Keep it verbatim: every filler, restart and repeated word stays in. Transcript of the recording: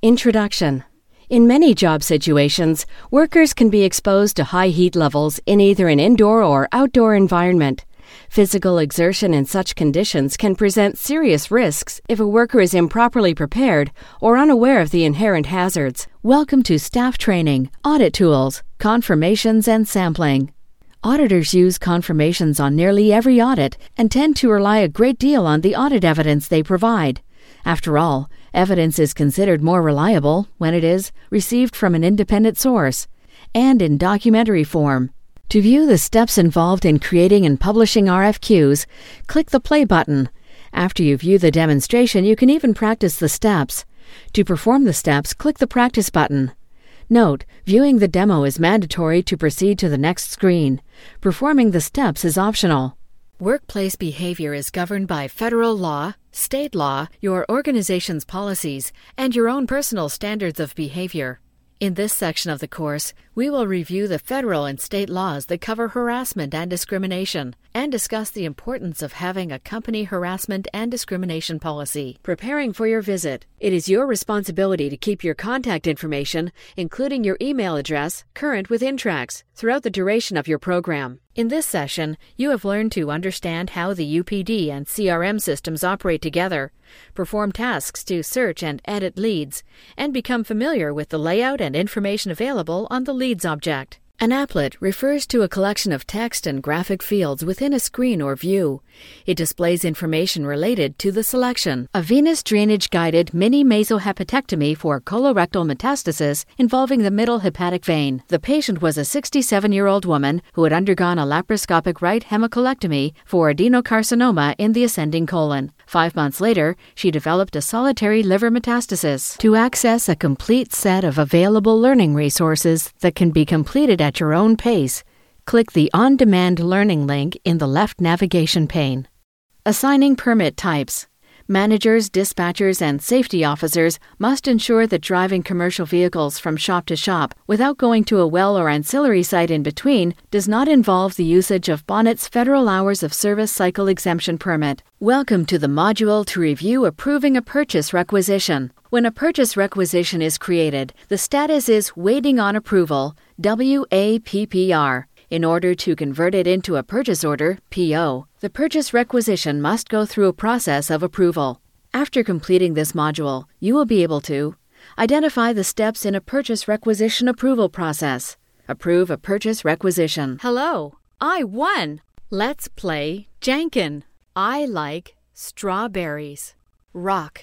Introduction. In many job situations, workers can be exposed to high heat levels in either an indoor or outdoor environment. Physical exertion in such conditions can present serious risks if a worker is improperly prepared or unaware of the inherent hazards. Welcome to Staff Training, Audit Tools, Confirmations and Sampling. Auditors use confirmations on nearly every audit and tend to rely a great deal on the audit evidence they provide. After all, evidence is considered more reliable when it is received from an independent source and in documentary form. To view the steps involved in creating and publishing R F Qs, click the play button. After you view the demonstration, you can even practice the steps. To perform the steps, click the practice button. Note, viewing the demo is mandatory to proceed to the next screen. Performing the steps is optional. Workplace behavior is governed by federal law, state law, your organization's policies, and your own personal standards of behavior. In this section of the course, we will review the federal and state laws that cover harassment and discrimination, and discuss the importance of having a company harassment and discrimination policy. Preparing for your visit. It is your responsibility to keep your contact information, including your email address, current with Intrax throughout the duration of your program. In this session, you have learned to understand how the U P D and C R M systems operate together, perform tasks to search and edit leads, and become familiar with the layout and information available on the leads object. An applet refers to a collection of text and graphic fields within a screen or view. It displays information related to the selection. A venous drainage-guided mini-mesohepatectomy for colorectal metastasis involving the middle hepatic vein. The patient was a sixty-seven-year-old woman who had undergone a laparoscopic right hemicolectomy for adenocarcinoma in the ascending colon. Five months later, she developed a solitary liver metastasis. To access a complete set of available learning resources that can be completed at your own pace, click the On-Demand Learning link in the left navigation pane. Assigning permit types. Managers, dispatchers, and safety officers must ensure that driving commercial vehicles from shop to shop without going to a well or ancillary site in between does not involve the usage of Bonnet's Federal Hours of Service Cycle Exemption Permit. Welcome to the module to review approving a purchase requisition. When a purchase requisition is created, the status is Waiting on Approval, W A P P R. In order to convert it into a purchase order, P O, the purchase requisition must go through a process of approval. After completing this module, you will be able to identify the steps in a purchase requisition approval process. Approve a purchase requisition. Hello, I won! Let's play Jankin. I like strawberries. Rock.